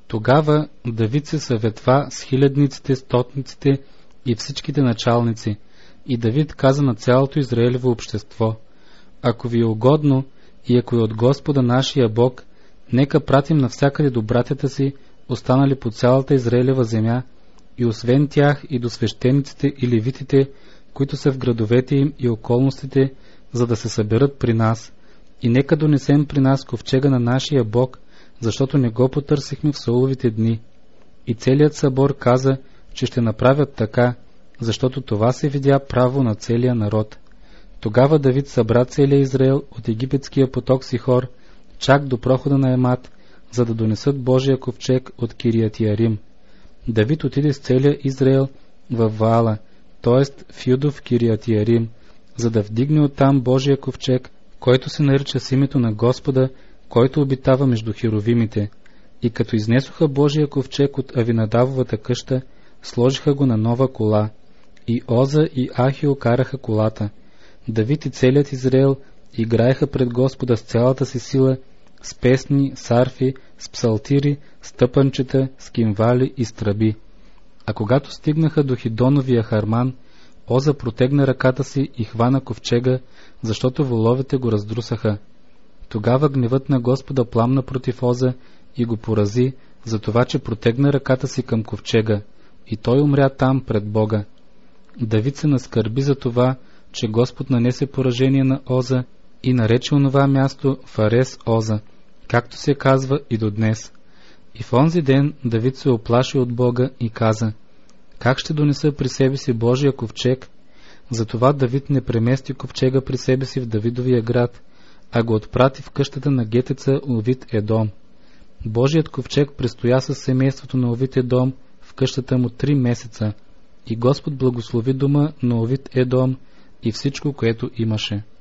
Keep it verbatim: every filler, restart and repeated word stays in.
Тогава Давид се съветва с хилядниците, стотниците и всичките началници, и Давид каза на цялото Израилево общество: ако ви е угодно и ако е от Господа нашия Бог, нека пратим навсякъде до братята си, останали по цялата Израилева земя, и освен тях и до свещениците и левитите, които са в градовете им и околностите, за да се съберат при нас. И нека донесем при нас ковчега на нашия Бог, защото не го потърсихме в Сауловите дни. И целият събор каза, че ще направят така, защото това се видя право на целия народ. Тогава Давид събра целия Израел от египетския поток Сихор, чак до прохода на Емат, за да донесат Божия ковчег от Кирият Ярим. Давид отиде с целия Израел в Ваала, т.е. в Юдов Кирият Ярим, за да вдигне оттам Божия ковчег, който се нарича с името на Господа, който обитава между херовимите. И като изнесоха Божия ковчег от Авинадавовата къща, сложиха го на нова кола. И Оза и Ахио караха колата. Давид и целият Израел играеха пред Господа с цялата си сила, с песни, с арфи, с псалтири, с тъпанчета, с кимвали и с тръби. А когато стигнаха до Хидоновия Харман, Оза протегна ръката си и хвана ковчега, защото воловете го раздрусаха. Тогава гневът на Господа пламна против Оза и го порази, за това, че протегна ръката си към ковчега, и той умря там пред Бога. Давид се наскърби за това, че Господ нанесе поражение на Оза и нарече онова място Фарес Оза, както се казва и до днес. И в онзи ден Давид се оплаши от Бога и каза: как ще донеса при себе си Божия ковчег? Затова Давид не премести ковчега при себе си в Давидовия град, а го отпрати в къщата на гетеца Овид Едом. Божият ковчег престоя със семейството на Овид Едом в къщата му три месеца, и Господ благослови дома на Овид Едом и всичко, което имаше.